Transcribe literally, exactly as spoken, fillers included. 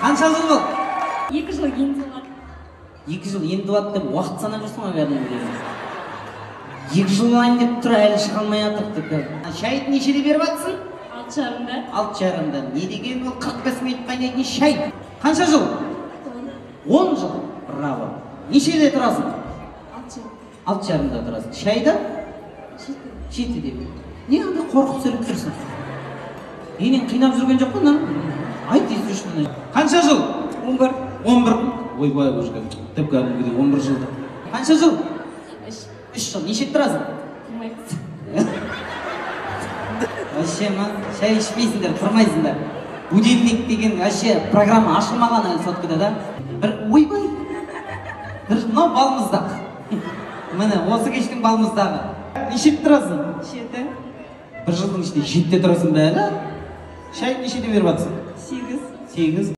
Қанша жыл болды? Екі жыл енді болады. Екі жыл енді болады деп уақыт санап жүрсің ғой кәдімгідей. Екі жыл болайын деп тұр, әлі шыға алмай жатыр. Шайды нешеде беріп жатсың? Алты жарымда. Алты жарымда. Не деген ол қырық бес минут қайнайтын шай? Қанша жыл? Он жыл. Браво. Нешеде тұрасың? Алты жыл. Алты жарымда тұрасың. Шайда? Жетіде. Не андай қорқып сөйлеп тұрсың? Енен қинап жүрген жоқ қой? Айт есі үшін. Қанша жыл? Он бір. Он бір. Ойбай, бөжге. Тіп кәдімгідей он бір жылда. Қанша жыл? Үш. Үш жыл. Неше тұрасың? Тұрмаймыз. Вообще ма? Шай ішпейсіңдер, тұрмайсыңдар. Будильник деген вообще программа ашылмаған әлі соткада да. Бір ойбай. Бір мынау балмұздақ. Міне, осы кештің балмұздағы. Нешеде тұрасың? Жеті. Bir жылдың ішінде жетіде тұрасың ба әлі? Шай нешеде беріп жатсың? Сегіз. Сегіз.